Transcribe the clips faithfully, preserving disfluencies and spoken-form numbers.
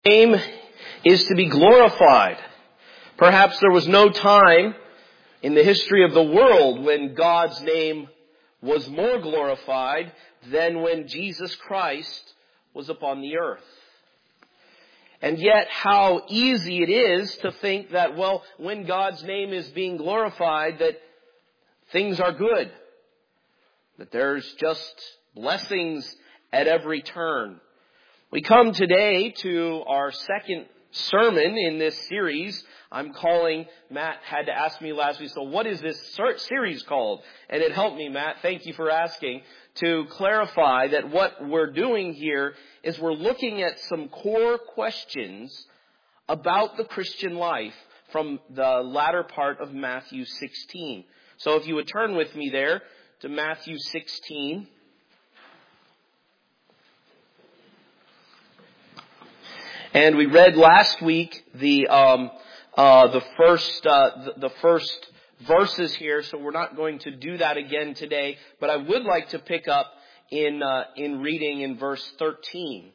name is to be glorified. Perhaps there was no time in the history of the world when God's name was more glorified than when Jesus Christ was upon the earth. And yet how easy it is to think that, well, when God's name is being glorified, that things are good. That there's just blessings at every turn. We come today to our second sermon in this series. I'm calling, Matt had to ask me last week, so what is this series called? And it helped me, Matt, thank you for asking, to clarify that what we're doing here is we're looking at some core questions about the Christian life from the latter part of Matthew sixteen. So if you would turn with me there to Matthew sixteen. And we read last week the um, uh, the first uh, the, the first verses here, so we're not going to do that again today. But I would like to pick up in uh, in reading in verse thirteen,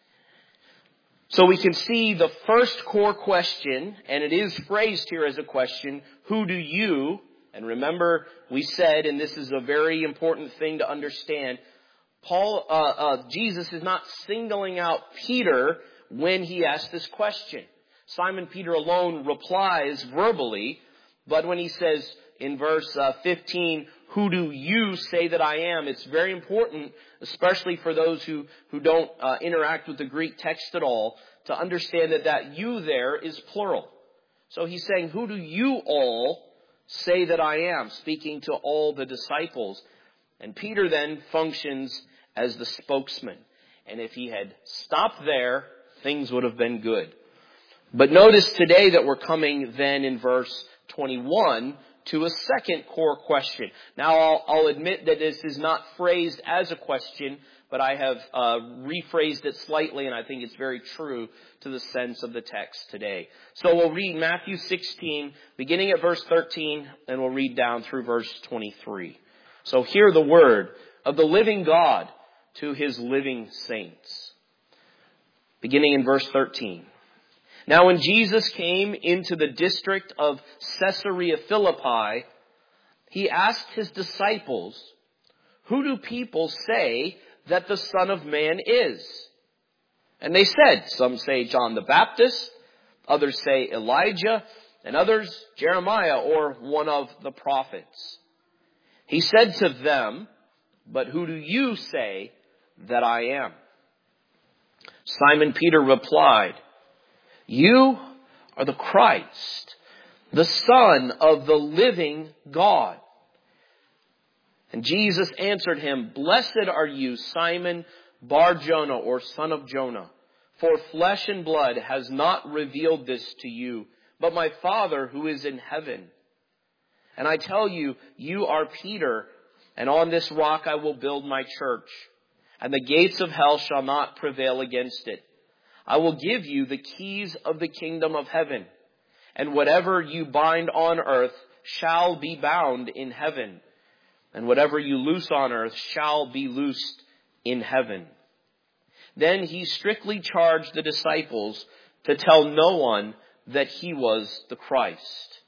so we can see the first core question, and it is phrased here as a question: who do you? And remember, we said, and this is a very important thing to understand, Paul, uh, uh, Jesus is not singling out Peter when he asks this question. Simon Peter alone replies verbally, but when he says in verse uh, fifteen, who do you say that I am? It's very important, especially for those who, who don't uh, interact with the Greek text at all, to understand that that you there is plural. So he's saying, who do you all say that I am? Speaking to all the disciples. And Peter then functions as the spokesman. And if he had stopped there, things would have been good. But notice today that we're coming then in verse twenty-one to a second core question. Now I'll, I'll admit that this is not phrased as a question, but I have uh, rephrased it slightly, and I think it's very true to the sense of the text today. So we'll read Matthew sixteen, beginning at verse thirteen, and we'll read down through verse twenty-three. So hear the word of the living God to his living saints. Beginning in verse thirteen. Now when Jesus came into the district of Caesarea Philippi, he asked his disciples, who do people say that the Son of Man is? And they said, some say John the Baptist, others say Elijah, and others Jeremiah or one of the prophets. He said to them, but who do you say that I am? Simon Peter replied, you are the Christ, the Son of the living God. And Jesus answered him, blessed are you, Simon Bar-Jonah, or son of Jonah, for flesh and blood has not revealed this to you, but my Father who is in heaven. And I tell you, you are Peter, and on this rock I will build my church, and the gates of hell shall not prevail against it. I will give you the keys of the kingdom of heaven, and whatever you bind on earth shall be bound in heaven, and whatever you loose on earth shall be loosed in heaven. Then he strictly charged the disciples to tell no one that he was the Christ.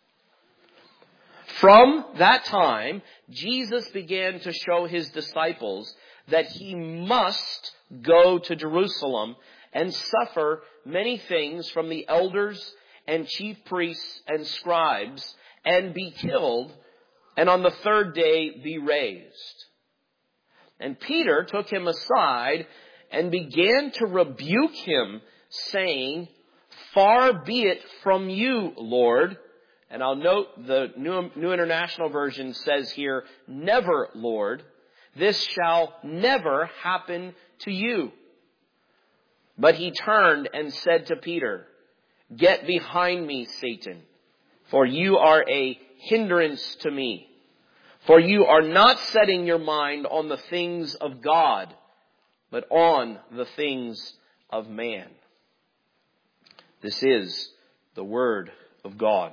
From that time, Jesus began to show his disciples that he must go to Jerusalem and suffer many things from the elders and chief priests and scribes, and be killed, and on the third day be raised. And Peter took him aside and began to rebuke him, saying, far be it from you, Lord. And I'll note the New, New International Version says here, never, Lord. This shall never happen to you. But he turned and said to Peter, get behind me, Satan, for you are a hindrance to me. For you are not setting your mind on the things of God, but on the things of man. This is the word of God.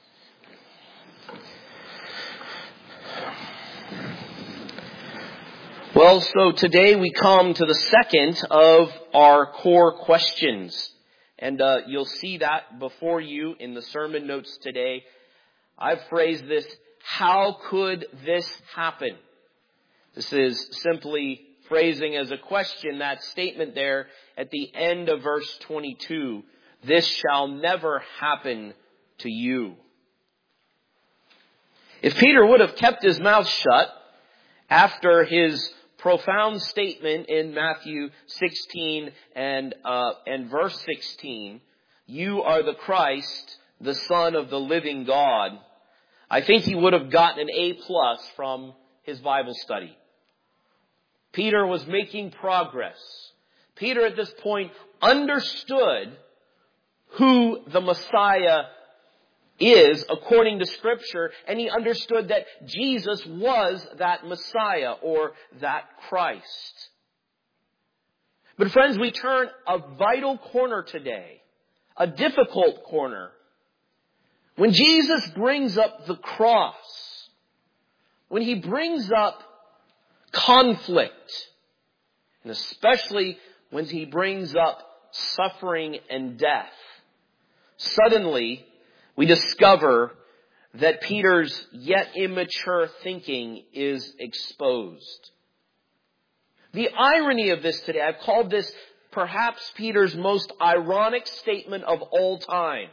Well, so today we come to the second of our core questions. And uh, you'll see that before you in the sermon notes today. I've phrased this, how could this happen? This is simply phrasing as a question that statement there at the end of verse twenty-two. This shall never happen to you. If Peter would have kept his mouth shut after his profound statement in Matthew sixteen and uh, and verse sixteen, you are the Christ, the Son of the living God, I think he would have gotten an A plus from his Bible study. Peter was making progress. Peter at this point understood who the Messiah is according to Scripture, and he understood that Jesus was that Messiah or that Christ. But friends, we turn a vital corner today, a difficult corner. When Jesus brings up the cross, when he brings up conflict, and especially when he brings up suffering and death, suddenly we discover that Peter's yet immature thinking is exposed. The irony of this today, I've called this perhaps Peter's most ironic statement of all time.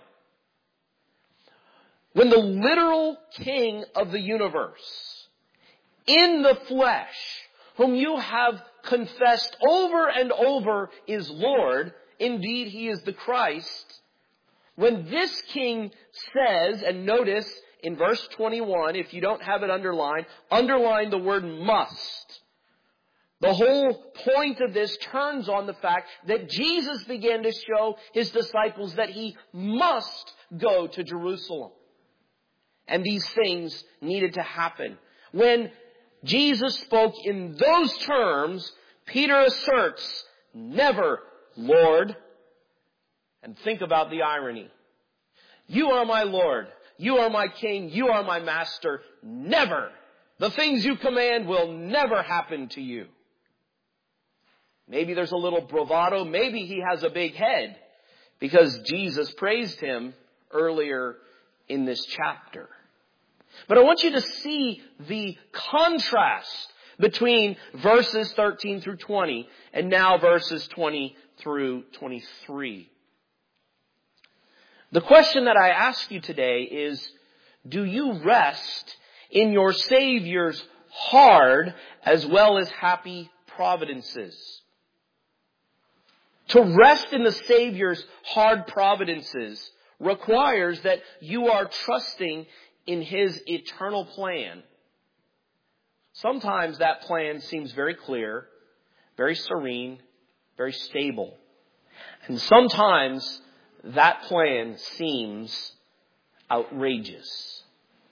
When the literal King of the universe, in the flesh, whom you have confessed over and over is Lord, indeed he is the Christ, when this king says, and notice in verse twenty-one, if you don't have it underlined, underline the word must. The whole point of this turns on the fact that Jesus began to show his disciples that he must go to Jerusalem. And these things needed to happen. When Jesus spoke in those terms, Peter asserts, never, Lord. And think about the irony. You are my Lord. You are my King. You are my Master. Never. The things you command will never happen to you. Maybe there's a little bravado. Maybe he has a big head because Jesus praised him earlier in this chapter. But I want you to see the contrast between verses thirteen through twenty and now verses twenty through twenty-three. The question that I ask you today is, do you rest in your Savior's hard as well as happy providences? To rest in the Savior's hard providences requires that you are trusting in his eternal plan. Sometimes that plan seems very clear, very serene, very stable. And sometimes that plan seems outrageous.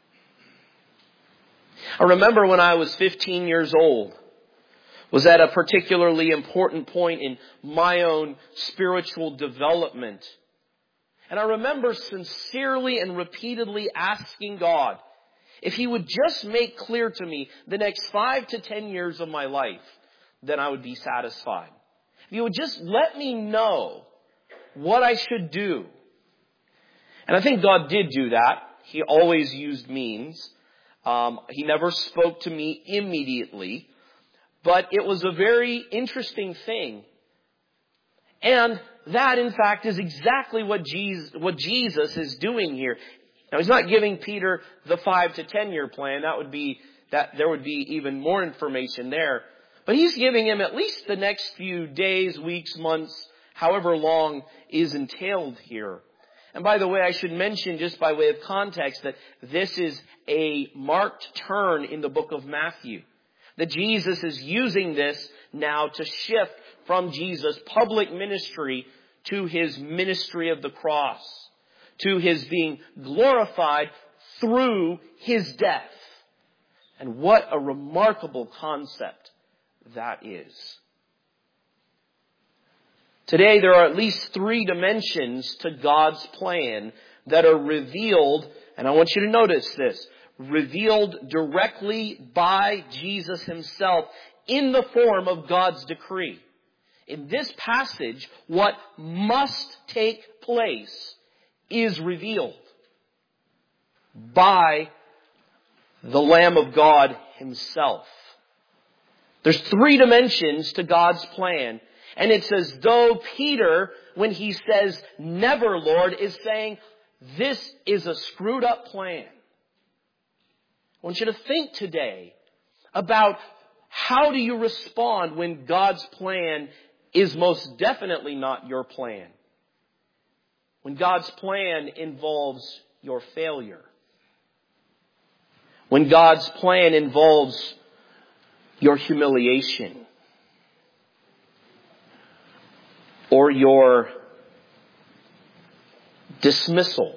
I remember when I was fifteen years old, was at a particularly important point in my own spiritual development. And I remember sincerely and repeatedly asking God if he would just make clear to me the next five to ten years of my life, then I would be satisfied. If he would just let me know what I should do. And I think God did do that. He always used means. Um, he never spoke to me immediately. But it was a very interesting thing. And that, in fact, is exactly what Jesus, what Jesus is doing here. Now, he's not giving Peter the five to ten year plan. That would be, that there would be even more information there. But he's giving him at least the next few days, weeks, months, however long is entailed here. And by the way, I should mention just by way of context that this is a marked turn in the book of Matthew. That Jesus is using this now to shift from Jesus' public ministry to his ministry of the cross, to his being glorified through his death. And what a remarkable concept that is. Today there are at least three dimensions to God's plan that are revealed, and I want you to notice this, revealed directly by Jesus himself in the form of God's decree. in this passage, what must take place is revealed by the Lamb of God himself. There's three dimensions to God's plan. And it's as though Peter, when he says, never, Lord, is saying, this is a screwed up plan. I want you to think today about how do you respond when God's plan is most definitely not your plan. When God's plan involves your failure. When God's plan involves your humiliation. Or your dismissal.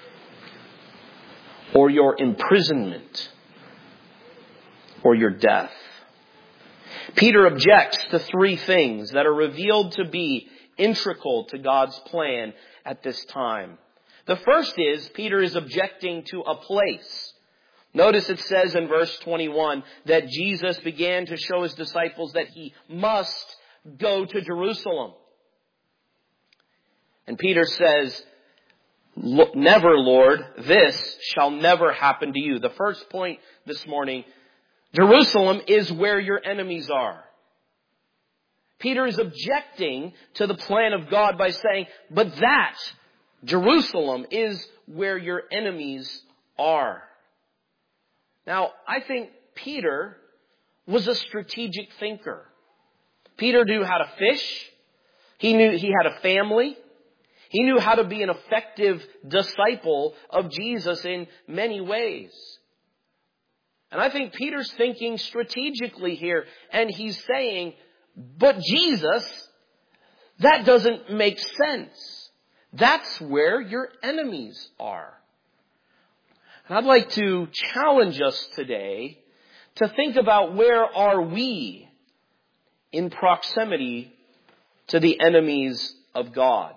Or your imprisonment. Or your death. Peter objects to three things that are revealed to be integral to God's plan at this time. The first is, Peter is objecting to a place. Notice it says in verse twenty-one that Jesus began to show his disciples that he must go to Jerusalem. And Peter says, never, Lord, this shall never happen to you. The first point this morning, Jerusalem is where your enemies are. Peter is objecting to the plan of God by saying, but that, Jerusalem, is where your enemies are. Now, I think Peter was a strategic thinker. Peter knew how to fish. He knew he had a family. He knew how to be an effective disciple of Jesus in many ways. And I think Peter's thinking strategically here. And he's saying, but Jesus, that doesn't make sense. That's where your enemies are. And I'd like to challenge us today to think about where are we in proximity to the enemies of God.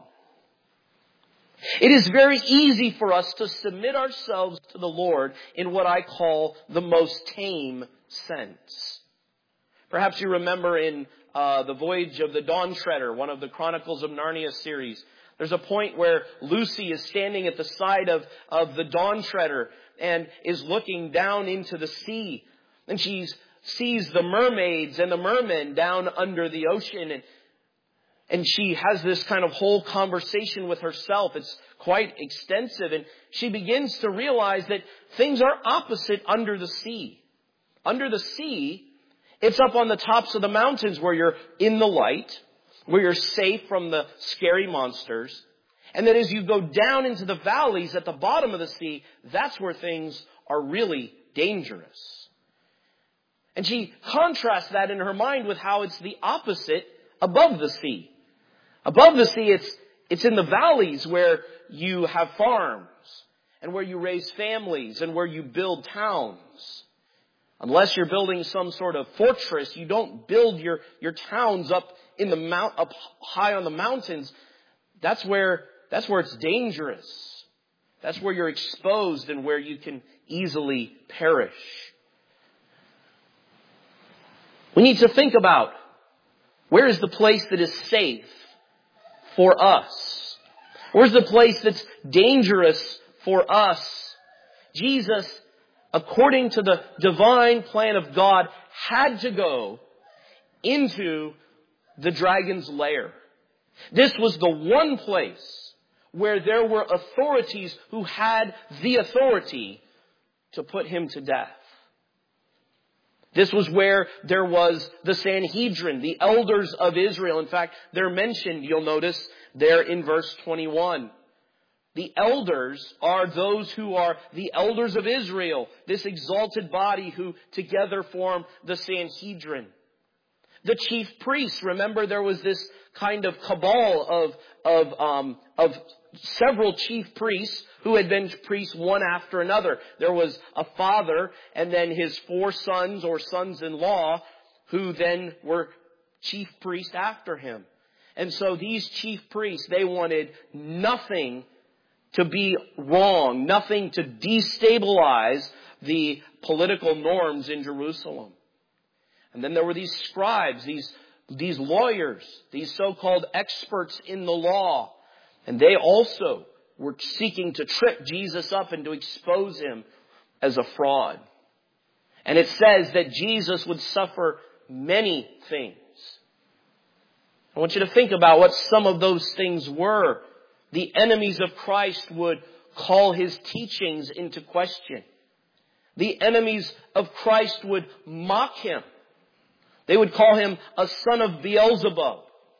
It is very easy for us to submit ourselves to the Lord in what I call the most tame sense. Perhaps you remember in uh, The Voyage of the Dawn Treader, one of the Chronicles of Narnia series, there's a point where Lucy is standing at the side of, of the Dawn Treader and is looking down into the sea. And she sees the mermaids and the mermen down under the ocean. And And she has this kind of whole conversation with herself. It's quite extensive. And she begins to realize that things are opposite under the sea. Under the sea, it's up on the tops of the mountains where you're in the light, where you're safe from the scary monsters. And that as you go down into the valleys at the bottom of the sea, that's where things are really dangerous. And she contrasts that in her mind with how it's the opposite above the sea. Above the sea, it's, it's in the valleys where you have farms and where you raise families and where you build towns. Unless you're building some sort of fortress, you don't build your, your towns up in the mount, up high on the mountains. That's where, that's where it's dangerous. That's where you're exposed and where you can easily perish. We need to think about where is the place that is safe for us? Where's the place that's dangerous for us? Jesus, according to the divine plan of God, had to go into the dragon's lair. This was the one place where there were authorities who had the authority to put him to death. This was where there was the Sanhedrin, the elders of Israel. In fact, they're mentioned, you'll notice, there in verse twenty-one. The elders are those who are the elders of Israel, this exalted body who together form the Sanhedrin. The chief priests, remember there was this kind of cabal of, of, um, of several chief priests who had been priests one after another. There was a father and then his four sons or sons-in-law who then were chief priests after him. And so these chief priests, they wanted nothing to be wrong, nothing to destabilize the political norms in Jerusalem. And then there were these scribes, these these lawyers, these so-called experts in the law, and they also were seeking to trip Jesus up and to expose him as a fraud. And it says that Jesus would suffer many things. I want you to think about what some of those things were. The enemies of Christ would call his teachings into question. The enemies of Christ would mock him. They would call him a son of Beelzebub.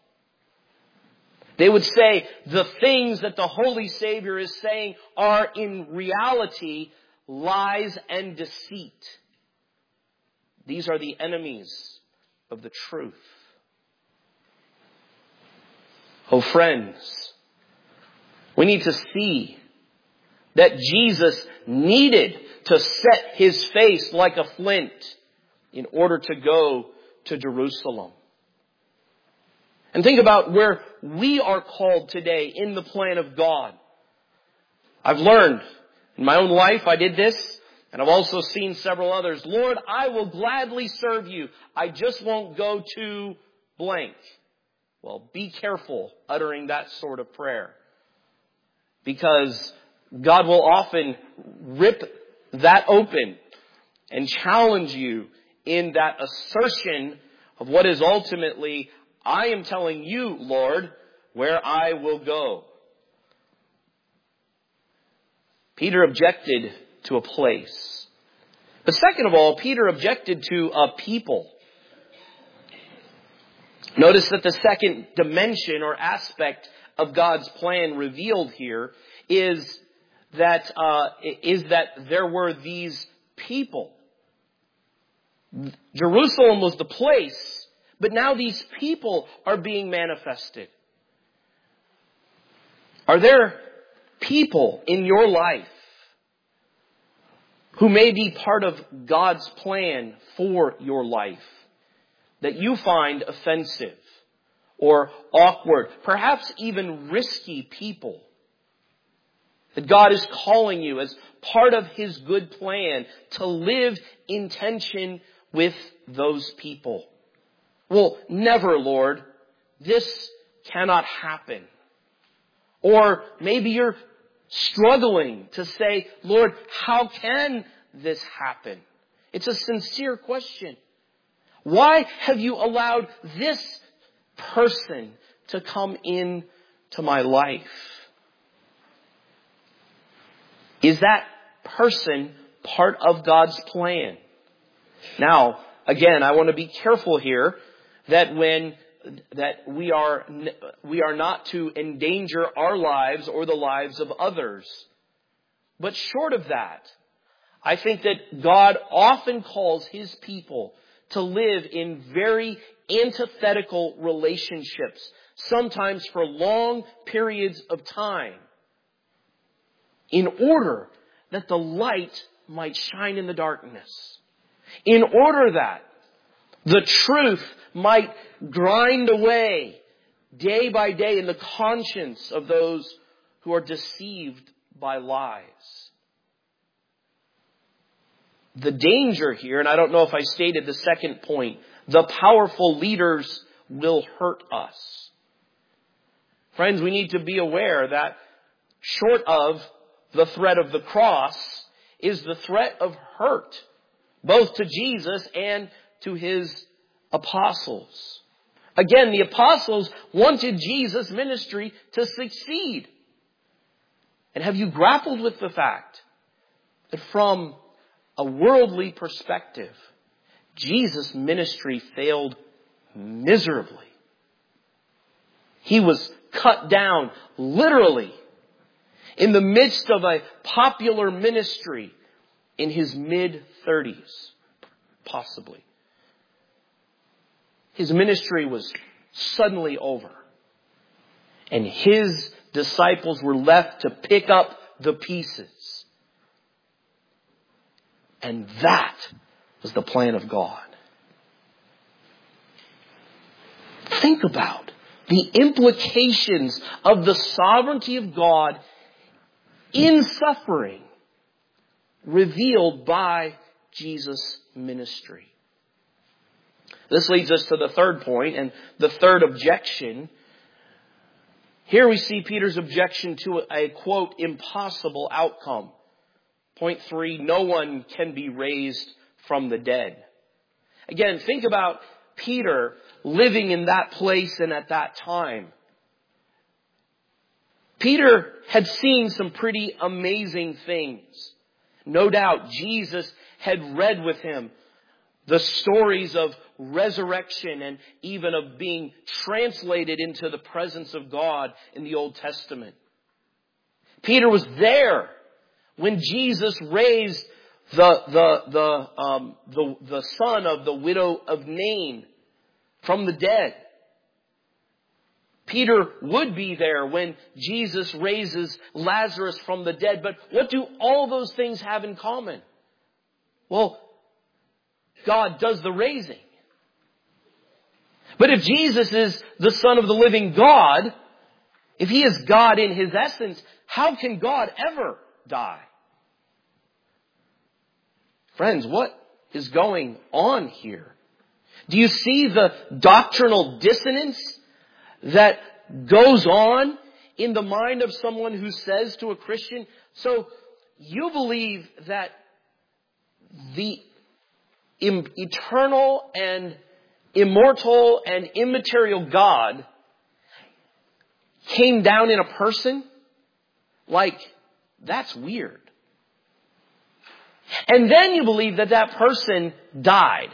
They would say the things that the Holy Savior is saying are in reality lies and deceit. These are the enemies of the truth. Oh friends, we need to see that Jesus needed to set his face like a flint in order to go to Jerusalem. And think about where we are called today in the plan of God. I've learned in my own life, I did this, and I've also seen several others. Lord, I will gladly serve you. I just won't go to blank. Well, be careful uttering that sort of prayer, because God will often rip that open and challenge you in that assertion of what is ultimately, I am telling you, Lord, where I will go. Peter objected to a place. But second of all, Peter objected to a people. Notice that the second dimension or aspect of God's plan revealed here is that uh, is that there were these people. Jerusalem was the place, but now these people are being manifested. Are there people in your life who may be part of God's plan for your life that you find offensive or awkward, perhaps even risky people, that God is calling you as part of his good plan to live in tension with those people? Well, never, Lord. This cannot happen. Or maybe you're struggling to say, Lord, how can this happen? It's a sincere question. Why have you allowed this person to come in to my life? Is that person part of God's plan? Now, again, I want to be careful here that when that we are we are not to endanger our lives or the lives of others. But short of that, I think that God often calls his people to live in very antithetical relationships, sometimes for long periods of time, in order that the light might shine in the darkness, in order that the truth might grind away day by day in the conscience of those who are deceived by lies. The danger here, and I don't know if I stated the second point, the powerful leaders will hurt us. Friends, we need to be aware that short of the threat of the cross is the threat of hurt, both to Jesus and to his apostles. Again, the apostles wanted Jesus' ministry to succeed. And have you grappled with the fact that from a worldly perspective, Jesus' ministry failed miserably? He was cut down literally in the midst of a popular ministry in his mid-thirties, possibly. His ministry was suddenly over, and his disciples were left to pick up the pieces. And that was the plan of God. Think about the implications of the sovereignty of God in suffering revealed by Jesus' ministry. This leads us to the third point and the third objection. Here we see Peter's objection to a, quote, impossible outcome. Point three, no one can be raised from the dead. Again, think about Peter living in that place and at that time. Peter had seen some pretty amazing things. No doubt Jesus had read with him the stories of resurrection and even of being translated into the presence of God in the Old Testament. Peter was there when Jesus raised the the the um, the, the son of the widow of Nain from the dead. Peter would be there when Jesus raises Lazarus from the dead. But what do all those things have in common? Well, God does the raising. But if Jesus is the Son of the living God, if He is God in His essence, how can God ever die? Friends, what is going on here? Do you see the doctrinal dissonance that goes on in the mind of someone who says to a Christian, so you believe that the eternal and immortal and immaterial God came down in a person? Like, that's weird. And then you believe that that person died.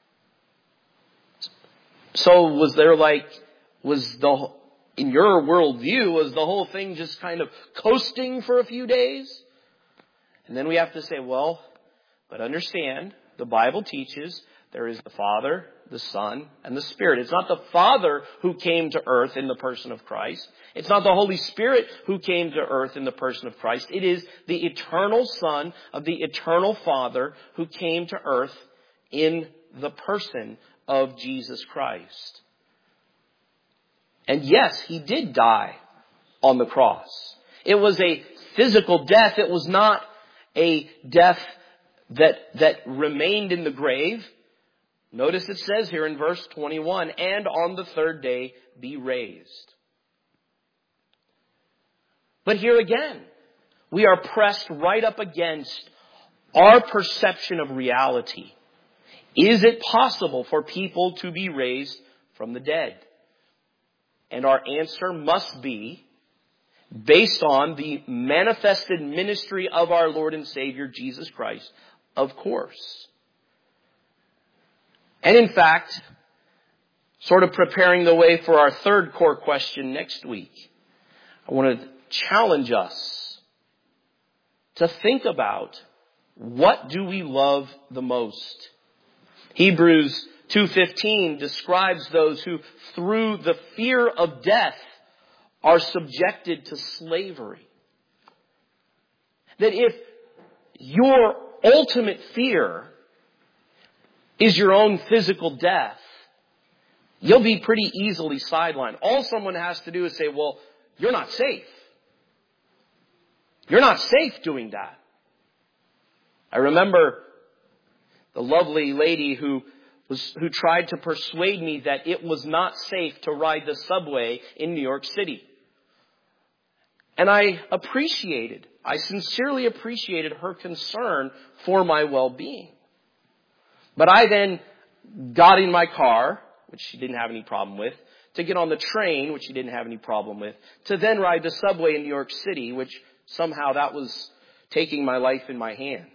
So was there like, was the, in your worldview, was the whole thing just kind of coasting for a few days? And then we have to say, well, but understand, the Bible teaches there is the Father, the Son, and the Spirit. It's not the Father who came to earth in the person of Christ. It's not the Holy Spirit who came to earth in the person of Christ. It is the eternal Son of the eternal Father who came to earth in the person of Jesus Christ. And yes, He did die on the cross. It was a physical death. It was not a death that, that remained in the grave. Notice it says here in verse twenty-one, and on the third day be raised. But here again, we are pressed right up against our perception of reality. Is it possible for people to be raised from the dead? And our answer must be, based on the manifested ministry of our Lord and Savior, Jesus Christ, of course. And in fact, sort of preparing the way for our third core question next week, I want to challenge us to think about, what do we love the most? Hebrews two fifteen describes those who, through the fear of death, are subjected to slavery. That if your ultimate fear is your own physical death, you'll be pretty easily sidelined. All someone has to do is say, well, you're not safe. You're not safe doing that. I remember the lovely lady who was, who tried to persuade me that it was not safe to ride the subway in New York City. And I appreciated, I sincerely appreciated her concern for my well-being. But I then got in my car, which she didn't have any problem with, to get on the train, which she didn't have any problem with, to then ride the subway in New York City, which somehow that was taking my life in my hands.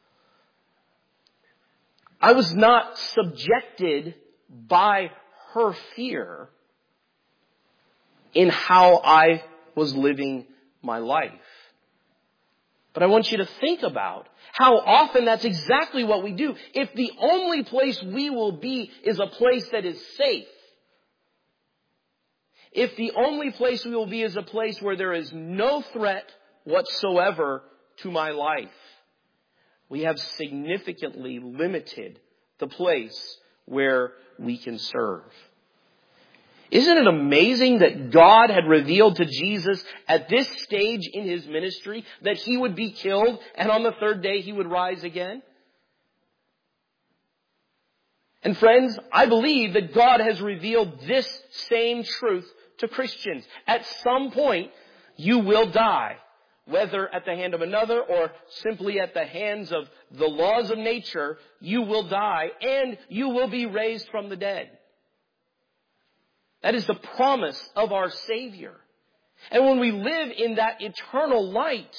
I was not subjected by her fear in how I was living my life. But I want you to think about how often that's exactly what we do. If the only place we will be is a place that is safe, if the only place we will be is a place where there is no threat whatsoever to my life, we have significantly limited the place where we can serve. Isn't it amazing that God had revealed to Jesus at this stage in His ministry that He would be killed and on the third day He would rise again? And friends, I believe that God has revealed this same truth to Christians. At some point, you will die, whether at the hand of another or simply at the hands of the laws of nature. You will die and you will be raised from the dead. That is the promise of our Savior. And when we live in that eternal light,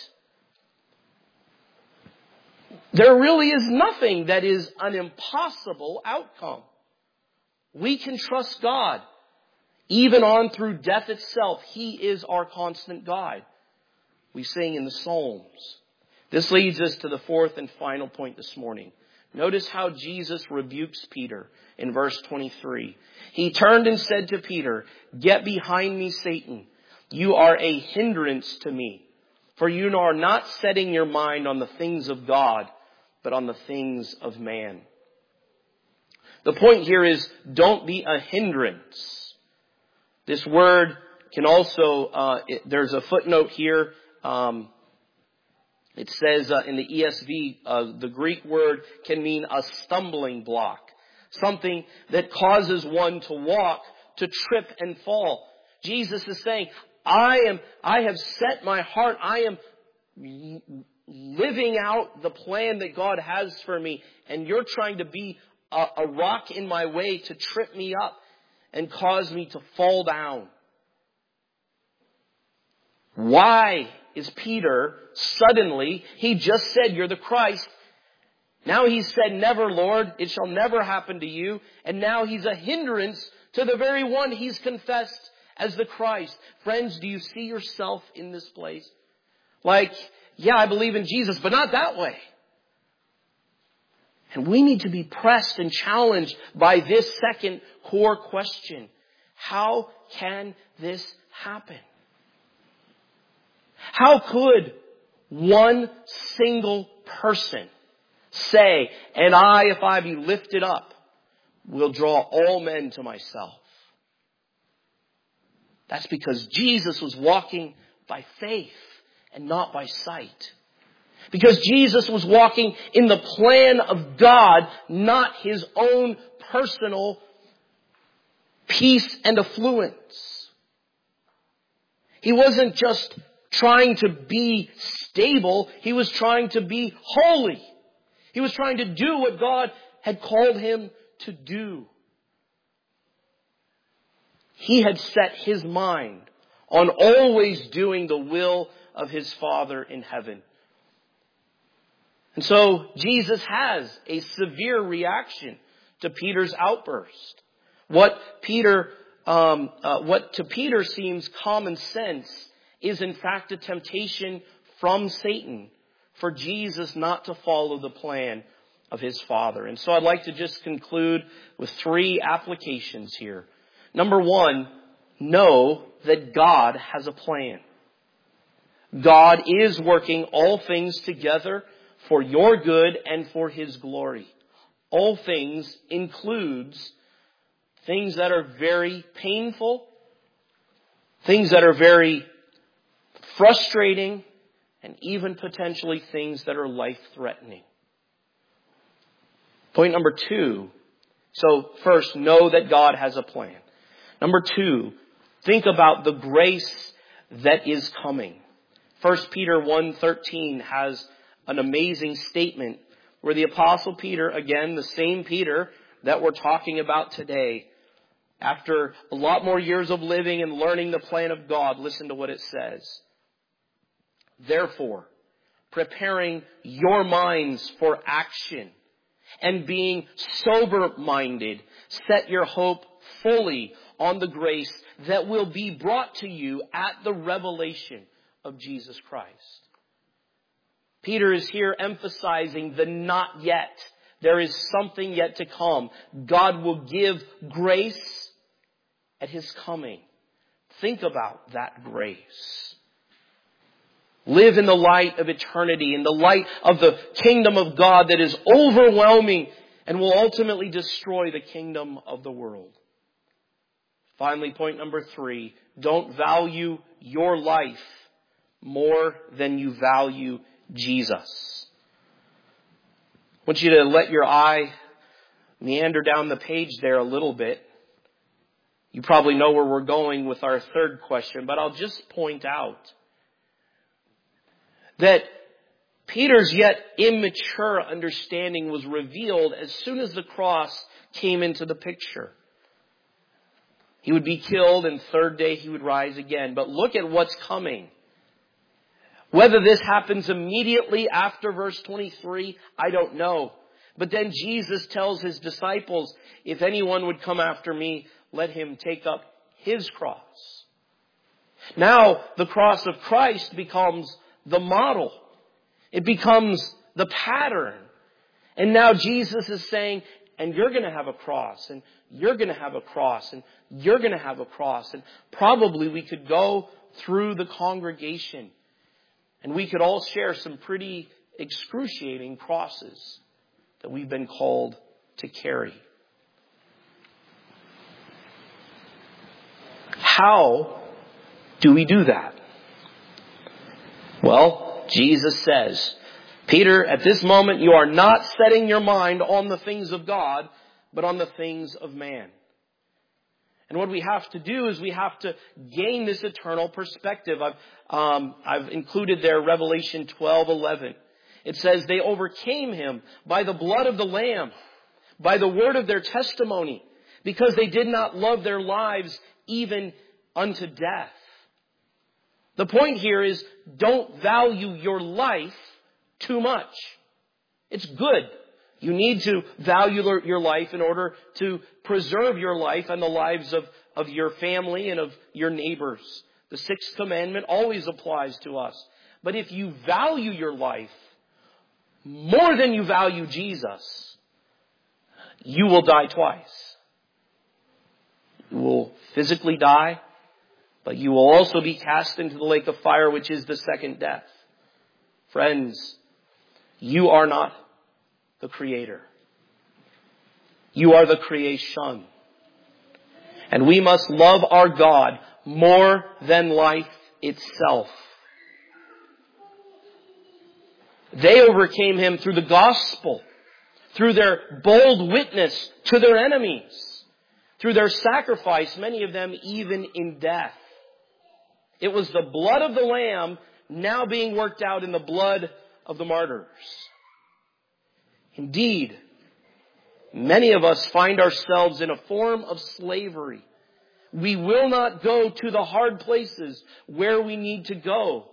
there really is nothing that is an impossible outcome. We can trust God. Even on through death itself, He is our constant guide. We sing in the Psalms. This leads us to the fourth and final point this morning. Notice how Jesus rebukes Peter in verse twenty-three. He turned and said to Peter, "Get behind me, Satan. You are a hindrance to me, for you are not setting your mind on the things of God, but on the things of man." The point here is, don't be a hindrance. This word can also, uh, it, there's a footnote here. Um, it says uh, in the E S V, uh, the Greek word can mean a stumbling block. Something that causes one to walk, to trip and fall. Jesus is saying, I am, I have set my heart, I am living out the plan that God has for me, and you're trying to be a, a rock in my way to trip me up and cause me to fall down. Why is Peter suddenly, he just said, "You're the Christ." Now he's said, "Never, Lord, it shall never happen to you." And now he's a hindrance to the very one he's confessed as the Christ. Friends, do you see yourself in this place? Like, yeah, I believe in Jesus, but not that way. And we need to be pressed and challenged by this second core question. How can this happen? How could one single person say, "And I, if I be lifted up, will draw all men to myself"? That's because Jesus was walking by faith and not by sight. Because Jesus was walking in the plan of God, not his own personal peace and affluence. He wasn't just trying to be stable. He was trying to be holy. He was trying to do what God had called him to do. He had set his mind on always doing the will of his Father in heaven. And so Jesus has a severe reaction to Peter's outburst. What Peter, um, uh, what to Peter seems common sense is in fact a temptation from Satan for Jesus not to follow the plan of his Father. And so I'd like to just conclude with three applications here. Number one, know that God has a plan. God is working all things together for your good and for his glory. All things includes things that are very painful, things that are very frustrating, and even potentially things that are life-threatening. Point number two. So first, know that God has a plan. Number two, think about the grace that is coming. First Peter one thirteen has an amazing statement where the Apostle Peter, again, the same Peter that we're talking about today, after a lot more years of living and learning the plan of God, listen to what it says. Therefore, preparing your minds for action and being sober-minded, set your hope fully on the grace that will be brought to you at the revelation of Jesus Christ. Peter is here emphasizing the not yet. There is something yet to come. God will give grace at his coming. Think about that grace. Live in the light of eternity, in the light of the kingdom of God that is overwhelming and will ultimately destroy the kingdom of the world. Finally, point number three, don't value your life more than you value Jesus. I want you to let your eye meander down the page there a little bit. You probably know where we're going with our third question, but I'll just point out that Peter's yet immature understanding was revealed as soon as the cross came into the picture. He would be killed, and third day he would rise again. But look at what's coming. Whether this happens immediately after verse twenty-three, I don't know. But then Jesus tells his disciples, if anyone would come after me, let him take up his cross. Now, the cross of Christ becomes the model. It becomes the pattern. And now Jesus is saying, and you're going to have a cross, and you're going to have a cross, and you're going to have a cross. And probably we could go through the congregation, and we could all share some pretty excruciating crosses that we've been called to carry. How do we do that? Well, Jesus says, Peter, at this moment you are not setting your mind on the things of God, but on the things of man. And what we have to do is we have to gain this eternal perspective. I've, um, I've included there Revelation twelve eleven. It says, they overcame him by the blood of the Lamb, by the word of their testimony, because they did not love their lives even unto death. The point here is, don't value your life too much. It's good. You need to value your life in order to preserve your life and the lives of, of your family and of your neighbors. The sixth commandment always applies to us. But if you value your life more than you value Jesus, you will die twice. You will physically die, but you will also be cast into the lake of fire, which is the second death. Friends, you are not the creator. You are the creation. And we must love our God more than life itself. They overcame him through the gospel, through their bold witness to their enemies, through their sacrifice, many of them even in death. It was the blood of the Lamb now being worked out in the blood of the martyrs. Indeed, many of us find ourselves in a form of slavery. We will not go to the hard places where we need to go,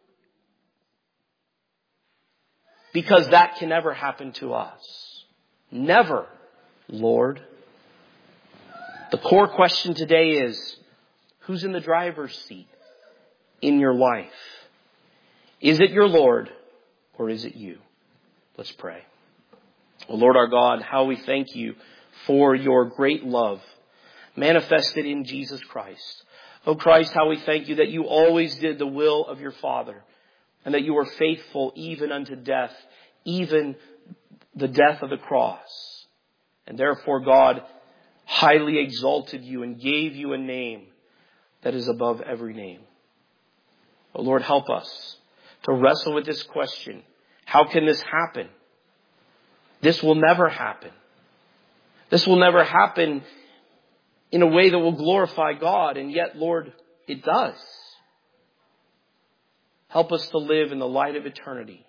because that can never happen to us. Never, Lord. The core question today is, who's in the driver's seat in your life? Is it your Lord or is it you? Let's pray. Oh Lord our God, how we thank you for your great love manifested in Jesus Christ. Oh Christ, how we thank you that you always did the will of your Father, and that you were faithful even unto death, even the death of the cross. And therefore God highly exalted you and gave you a name that is above every name. Oh Lord, help us to wrestle with this question. How can this happen? This will never happen. This will never happen in a way that will glorify God, and yet, Lord, it does. Help us to live in the light of eternity.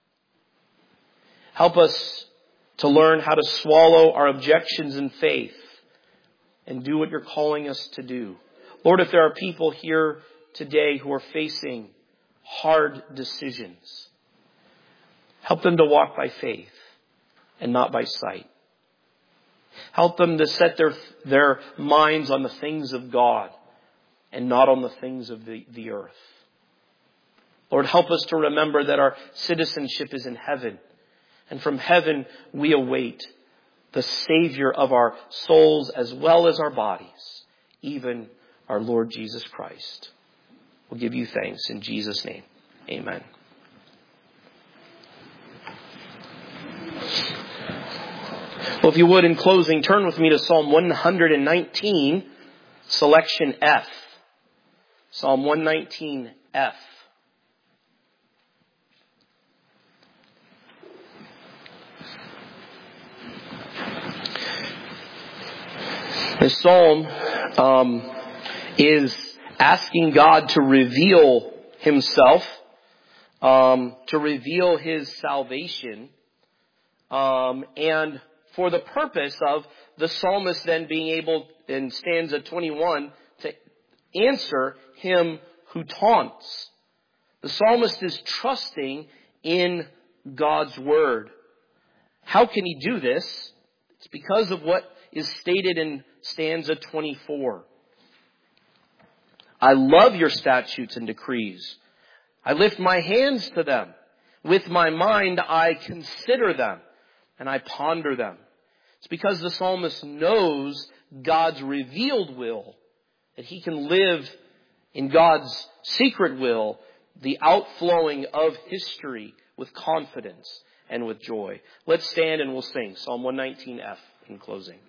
Help us to learn how to swallow our objections in faith and do what you're calling us to do. Lord, if there are people here today who are facing hard decisions, help them to walk by faith and not by sight. Help them to set their, their minds on the things of God and not on the things of the, the earth. Lord, help us to remember that our citizenship is in heaven. And from heaven we await the Savior of our souls as well as our bodies, even our Lord Jesus Christ. We'll give you thanks in Jesus' name. Amen. Well, if you would, in closing, turn with me to Psalm one nineteen, selection F. Psalm one nineteen F. This psalm um, is asking God to reveal himself, um, to reveal his salvation, um, and for the purpose of the psalmist then being able, in stanza twenty-one, to answer him who taunts. The psalmist is trusting in God's word. How can he do this? It's because of what is stated in stanza twenty-four. I love your statutes and decrees. I lift my hands to them. With my mind I consider them and I ponder them. It's because the psalmist knows God's revealed will, that he can live in God's secret will, the outflowing of history with confidence and with joy. Let's stand and we'll sing Psalm one nineteen F in closing.